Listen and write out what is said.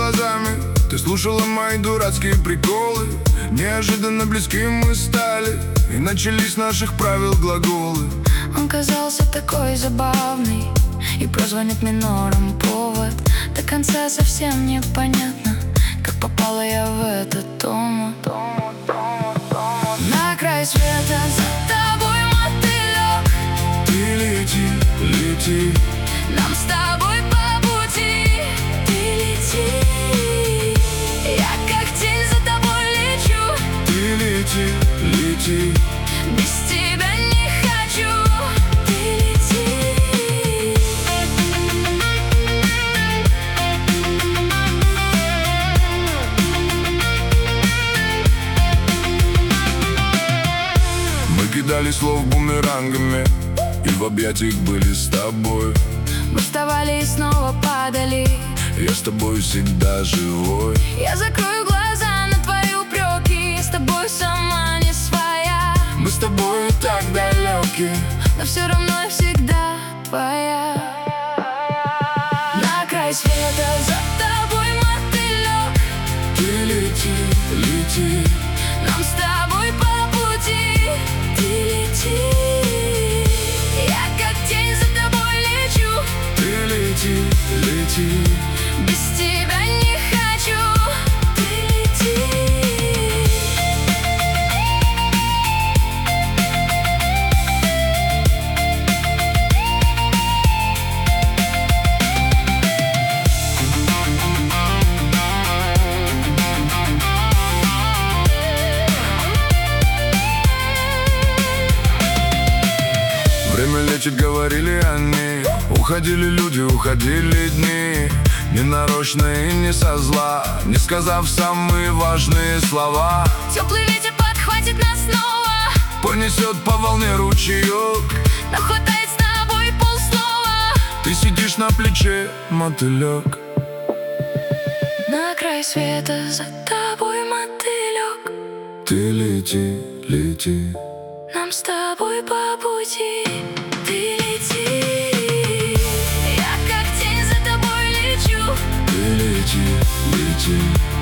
глазами. Ты слушала мои дурацкие приколы. Неожиданно близки мы стали, и начались наших правил глаголы. Он казался такой забавный, и прозвонит минором повод. До конца совсем непонятно, как попала я в этот омут. На край света за тобой, мотылек. Ты лети, лети, Нам с тобой по пути. Ты лети, я как тень за тобой лечу. ты лети, лети. Без тебя не хочу. Ты лети. Мы кидали слов бумерангами, и в объятиях были с тобой. Мы вставали и снова падали. Я с тобой всегда живой. Я закрою глаза на твои упреки. Я с тобой сама не своя. Мы с тобой так далеки, Но все равно я всегда твоя. На край света за тобой, мотылек. ты лети, лети. Нам с тобой по пути. Ты лети, я как тень за тобой лечу. Ты лети, лети. Без тебя не хочу. Ты лети. Время лечит, говорили они. Уходили люди, уходили дни. Ненарочно и не со зла, не сказав самые важные слова. Теплый ветер подхватит нас снова. Понесет по волне ручеек. Нам хватает с тобой полслова. Ты сидишь на плече, мотылек. На край света за тобой, мотылек. Ты лети, лети. Нам с тобой по пути. Ты лети, я как тень за тобой лечу. Ты лети, лети.